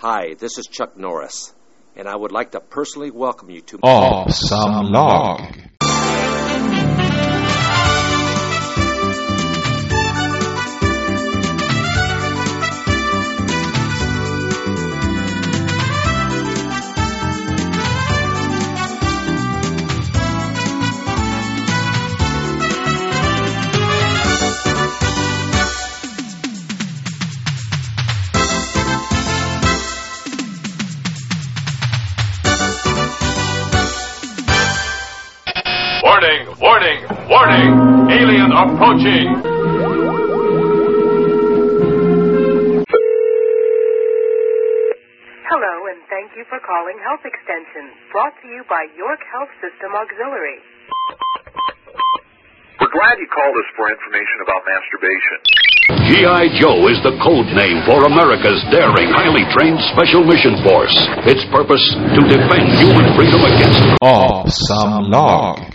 Hi, this is Chuck Norris, and I would like to personally welcome you to Awesome Log. Warning! Alien approaching! Hello, and thank you for calling Health Extension, brought to you by York Health System Auxiliary. We're glad you called us for information about masturbation. G.I. Joe is the code name for America's daring, highly trained Special Mission Force. Its purpose, to defend human freedom against Awesome Log.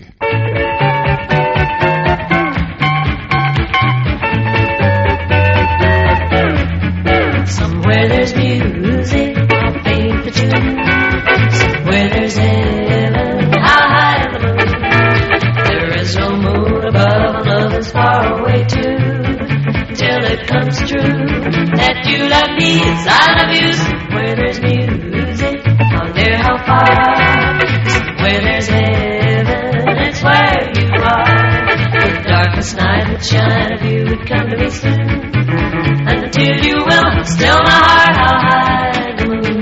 Somewhere there's music, I'll paint the tune. Somewhere there's heaven, how high in the moon. There is no moon above, and love is far away too. Till it comes true that you love me as I love you. Somewhere there's music, I wonder how far. Somewhere there's heaven, it's where you are. The darkest night would shine if you would come to me soon. And until you will, still my heart, how high the moon.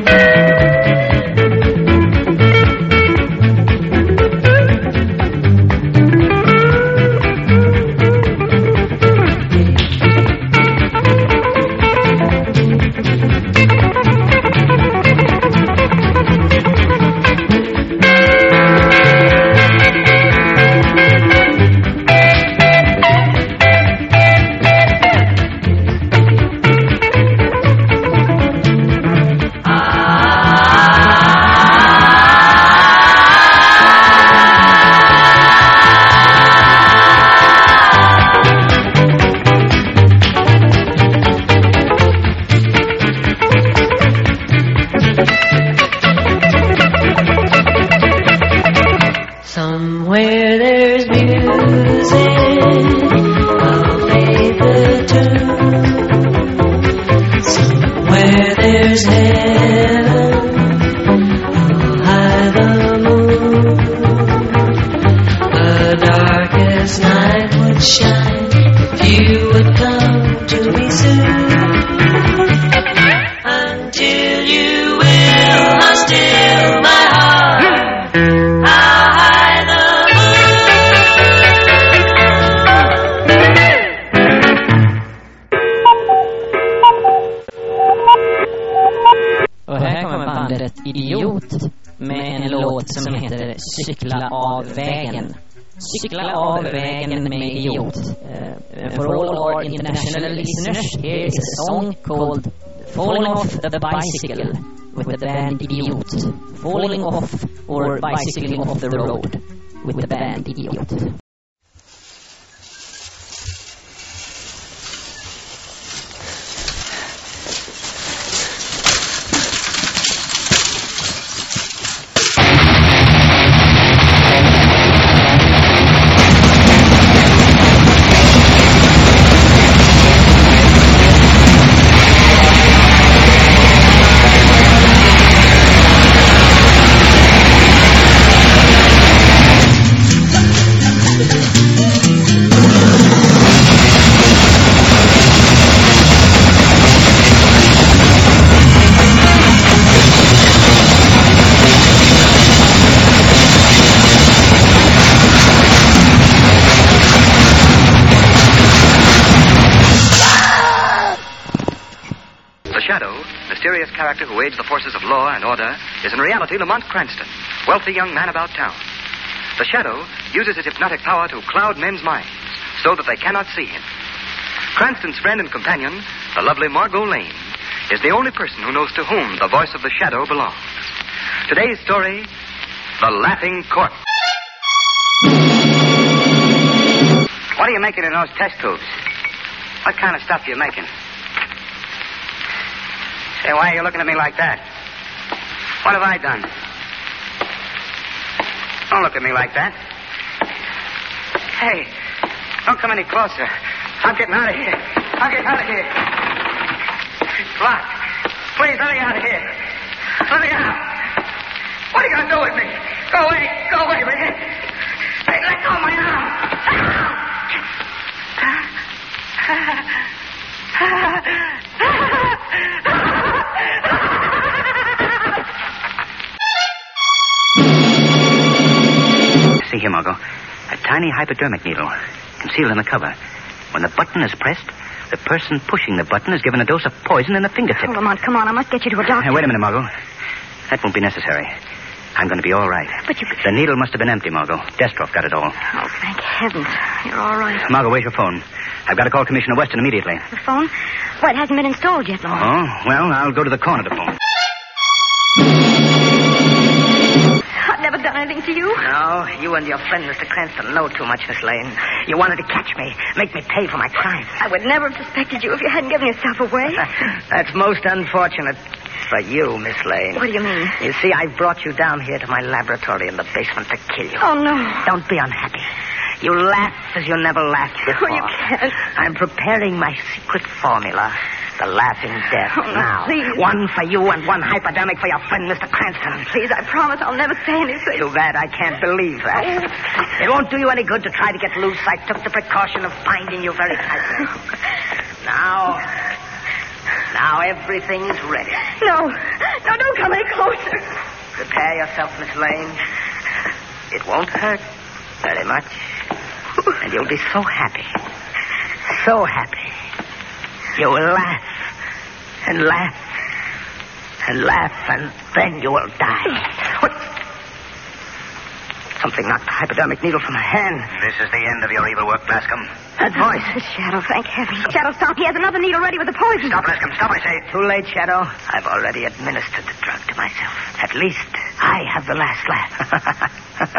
Somewhere there's music, I'll play the tune. Somewhere there's heaven, I'll hide the moon. The darkest night would shine if you would come to me soon. Until you will, I'll still my heart. Idiot med en låt som heter Cykla av vägen. Cykla av vägen med Idiot. For all our international listeners, here is a song called Falling Off the Bicycle with the band Idiot. Falling off or bicycling off the road with the band Idiot. Mysterious character who aids the forces of law and order is in reality Lamont Cranston, wealthy young man about town. The Shadow uses his hypnotic power to cloud men's minds so that they cannot see him. Cranston's friend and companion, the lovely Margot Lane, is the only person who knows to whom the voice of the Shadow belongs. Today's story, The Laughing Corpse. What are you making in those test tubes? What kind of stuff are you making? Hey, why are you looking at me like that? What have I done? Don't look at me like that. Hey, don't come any closer. I'm getting out of here. I'm getting out of here. It's locked. Please, let me out of here. Let me out. What are you going to do with me? Go away. Go away, will you? Hey, let go of my arm. See here, Margot. A tiny hypodermic needle concealed in the cover. When the button is pressed, the person pushing the button is given a dose of poison in the fingertip. Oh, Lamont, come on. I must get you to a doctor. Hey, wait a minute, Margot. That won't be necessary. I'm going to be all right. But you... The needle must have been empty, Margot. Destroff got it all. Oh, thank heavens. You're all right. Margot, where's your phone? I've got to call Commissioner Weston immediately. The phone? Well, it hasn't been installed yet, Lamont. Oh, well, I'll go to the corner to phone. I've never done anything to you. No, you and your friend, Mr. Cranston, know too much, Miss Lane. You wanted to catch me, make me pay for my crimes. I would never have suspected you if you hadn't given yourself away. That's most unfortunate for you, Miss Lane. What do you mean? You see, I brought you down here to my laboratory in the basement to kill you. Oh, no. Don't be unhappy. You laugh as you never laughed before. Oh, you can't. I'm preparing my secret formula. The laughing death. Oh, no, now. please. One for you and one hypodermic for your friend, Mr. Cranston. Please, I promise I'll never say anything. Too bad I can't believe that. It won't do you any good to try to get loose. I took the precaution of binding you very tightly. Now everything's ready. No, don't come any closer. Prepare yourself, Miss Lane. It won't hurt very much. And you'll be so happy. So happy. You will laugh and laugh and laugh, and then you will die. What? Something knocked the hypodermic needle from my hand. This is the end of your evil work, Blascom. That voice. Shadow, thank heaven. Shadow, stop. He has another needle ready with the poison. Stop, Blascom. Stop, I say. Too late, Shadow. I've already administered the drug to myself. At least I have the last laugh.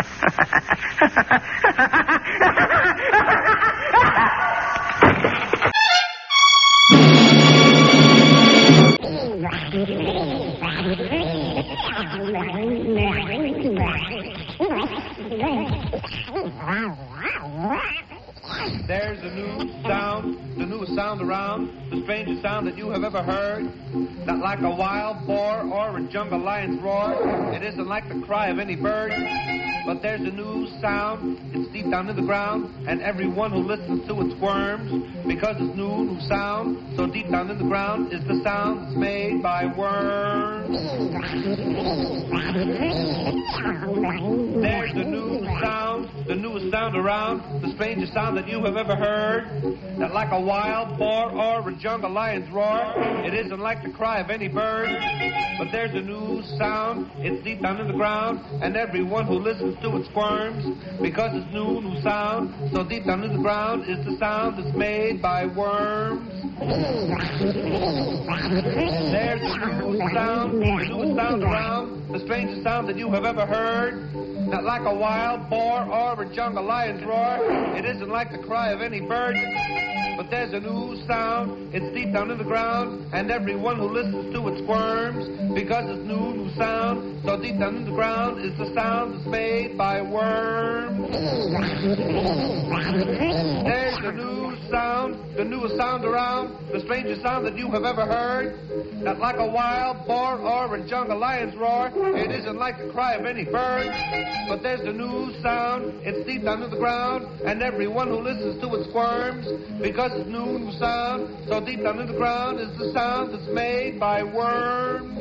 There's a new sound, the newest sound around, the strangest sound that you have ever heard. Not like a wild boar or a jungle lion's roar. It isn't like the cry of any bird. But there's a new sound, it's deep down in the ground, and everyone who listens to it squirms, because it's new sound, so deep down in the ground is the sound that's made by worms. There's a new sound, the newest sound around, the strangest sound that you have ever heard. Not like a wild boar or a jungle lion's roar. It isn't like the cry of any bird. But there's a new sound, it's deep down in the ground, and everyone who listens to it squirms, because it's new sound, so deep down in the ground is the sound that's made by worms. There's a new sound, the newest sound around, the strangest sound that you have ever heard. Not like a wild boar or a jungle lion's roar. It isn't like the cry of any bird. But there's a new sound, it's deep down in the ground, and everyone who listens to it squirms, because it's new sound, so deep down in the ground is the sound that's made by worms. There's a new sound, the newest sound around, the strangest sound that you have ever heard. Not like a wild boar or a jungle lion's roar. It isn't like the cry of any bird. But there's a new sound, it's deep down in the ground, and everyone who listens to it squirms, because it's new sound, so deep down in the ground is the sound that's made by worms.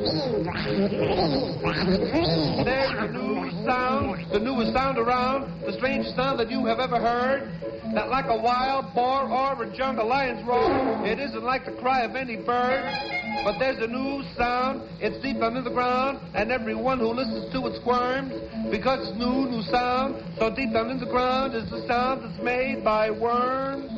There's a new sound, the newest sound around, the strangest sound that you have ever heard. Not like a wild boar or a jungle lion's roar. It isn't like the cry of any bird. But there's a new sound, it's deep down in the ground, and everyone who listens to it squirms, because it's new sound, so deep down in the ground is the sound that's made by worms.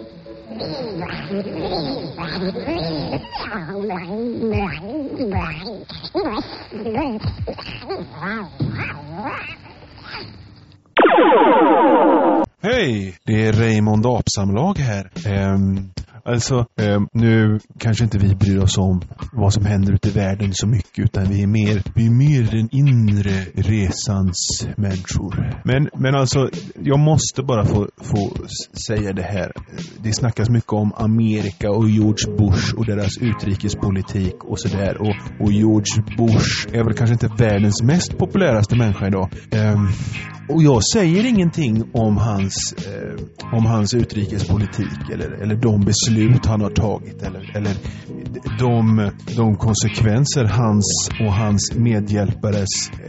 Hej, det är Raymond Apsamlag här. Alltså, nu kanske inte vi bryr oss om vad som händer ute i världen så mycket, utan vi är mer den inre resans människor. Men alltså, jag måste bara få säga det här. Det snackas mycket om Amerika och George Bush och deras utrikespolitik och sådär. Och George Bush är väl kanske inte världens mest populäraste människa idag. Och jag säger ingenting om hans utrikespolitik eller de beslut han har tagit eller de konsekvenser hans och hans medhjälpares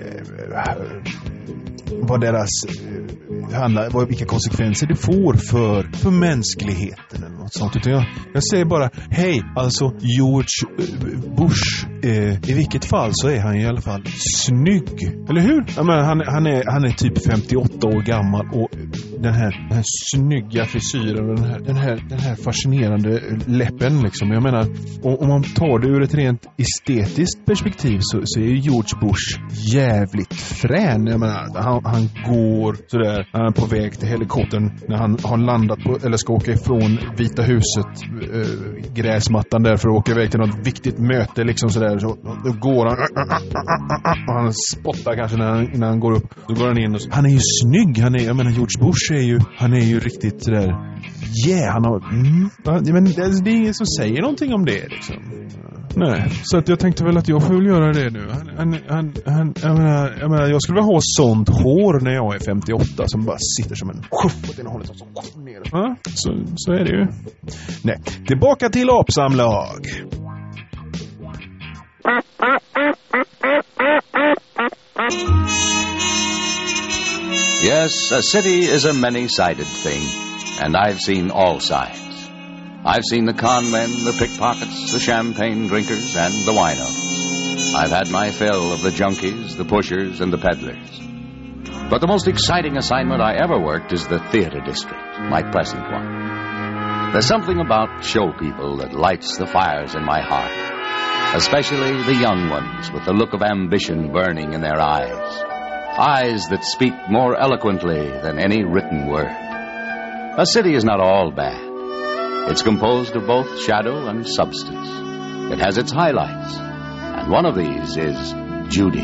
vilka konsekvenser det får för mänskligheten eller något sånt. Utan jag säger bara, hej, alltså George Bush, i vilket fall så är han i alla fall snygg, eller hur? Jag menar, han är typ 58 år gammal, och den här snygga frisyren och den här fascinerande läppen liksom. Jag menar, om man tar det ur ett rent estetiskt perspektiv så är George Bush jävligt frän. Jag menar, han går sådär, han är på väg till helikoptern när han har landat på, eller ska åka ifrån Vita huset, gräsmattan där för att åka iväg till något viktigt möte liksom sådär. Så då går han och han spottar kanske när han går upp. Då går han in och han är ju snygg. Jag menar, George Bush är ju riktigt sådär, han har men det är ingen som säger någonting om det liksom. Nej, så att jag tänkte väl att jag får väl göra det nu. Jag menar, jag skulle vilja ha sånt hår när jag är 58 som bara sitter som en schuff åt ena hållet och så ner. Ja, så är det ju. Nej, tillbaka till apsamlag. Yes, a city is a many-sided thing, and I've seen all sides. I've seen the con men, the pickpockets, the champagne drinkers, and the winos. I've had my fill of the junkies, the pushers, and the peddlers. But the most exciting assignment I ever worked is the theater district, my present one. There's something about show people that lights the fires in my heart, especially the young ones with the look of ambition burning in their eyes. Eyes that speak more eloquently than any written word. A city is not all bad. It's composed of both shadow and substance. It has its highlights, and one of these is Judy.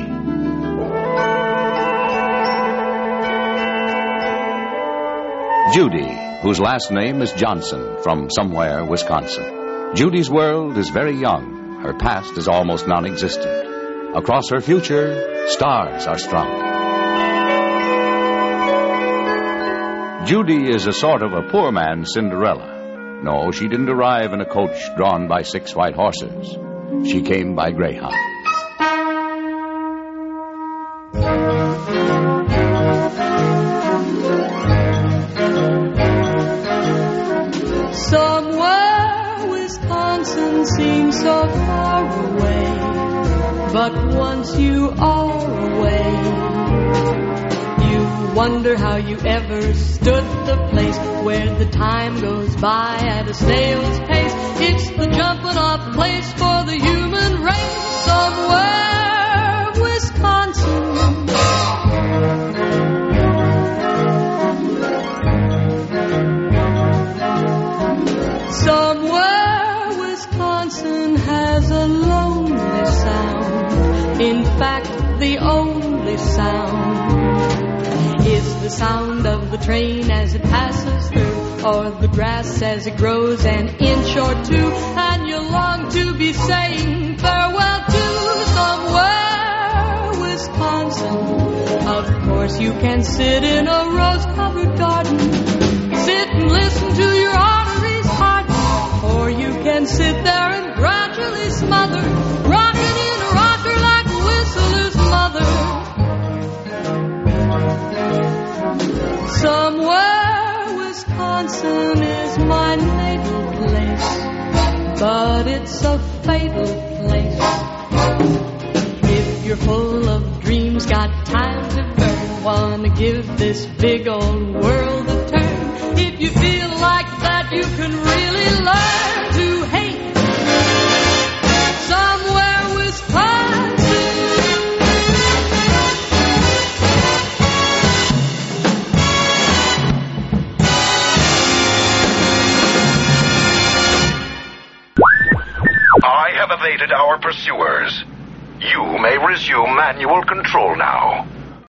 Judy, whose last name is Johnson, from somewhere, Wisconsin. Judy's world is very young. Her past is almost non-existent. Across her future, stars are strung. Judy is a sort of a poor man's Cinderella. No, she didn't arrive in a coach drawn by 6 white horses. She came by Greyhound. Somewhere Wisconsin seems so far away, but once you are away, wonder how you ever stood the place where the time goes by at a snail's pace. It's the jumping off place for the human race. Somewhere, Wisconsin. Somewhere, Wisconsin has a lonely sound. In fact, the only sound is the sound of the train as it passes through, or the grass as it grows an inch or two, and you long to be saying farewell to somewhere, Wisconsin. Of course you can sit in a rose-covered garden, sit and listen to your arteries harden, or you can sit there and gradually smother, rocking in a rocker like a whistler's mother. Somewhere, Wisconsin is my natal place, but it's a fatal place. If you're full of dreams, got time to burn, wanna give this big old world a turn. If you feel like that, you can really learn to hate somewhere, Wisconsin. eliminated our pursuers. You may resume manual control now.